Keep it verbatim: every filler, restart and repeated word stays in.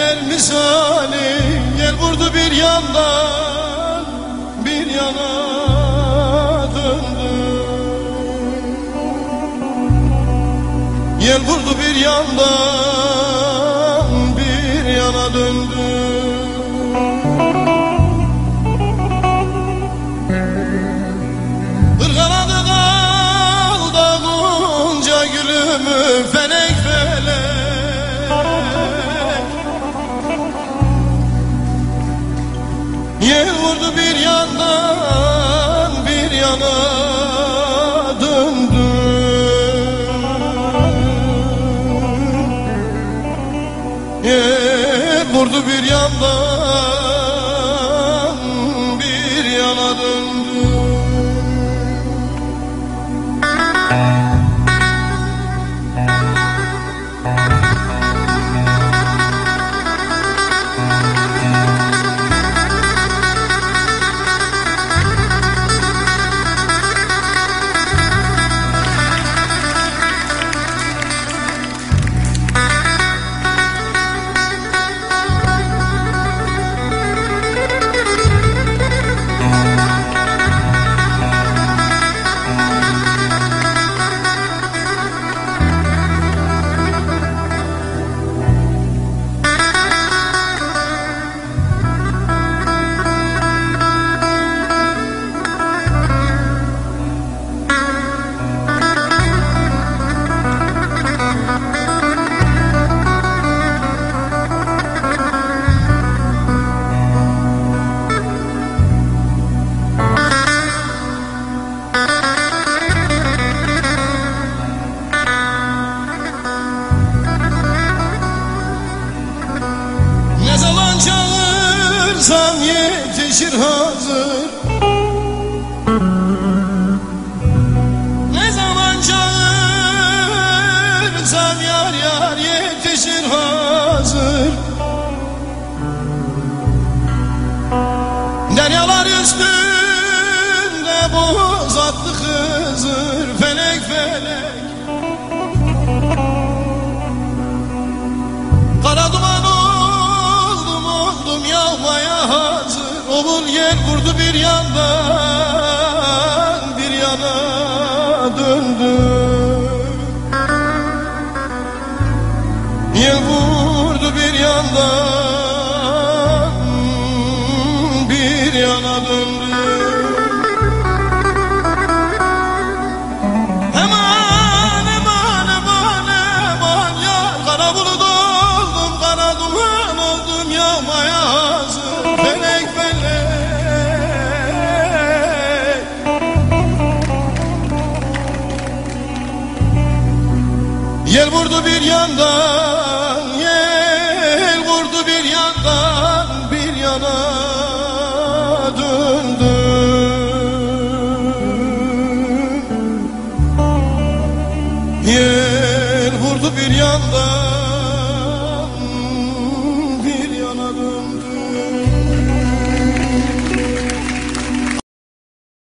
el misali, yel vurdu bir yandan bir yana döndü. Yel vurdu bir yandan bir yana döndü. Irgaladı kaldı gonca gülümü felek felek. Yel vurdu bir yandan bir yana döndü. Yel vurdu bir yandan bir yana döndü. Çağırsam yetişir hazır. Ne zaman çağırsam yar yar yetişir hazır. Deryalar üstünde boz attı Hızır felek felek. Kara duman yağmaya hazır. Olur yel vurdu bir yandan bir yana döndü. Yel vurdu bir yandan bir yana döndü. Eman eman eman eman ya, kara bulut oldum, kara duman oldum yağmaya. Yel vurdu bir yandan, yel vurdu bir yandan bir yana döndü. Yel vurdu bir yandan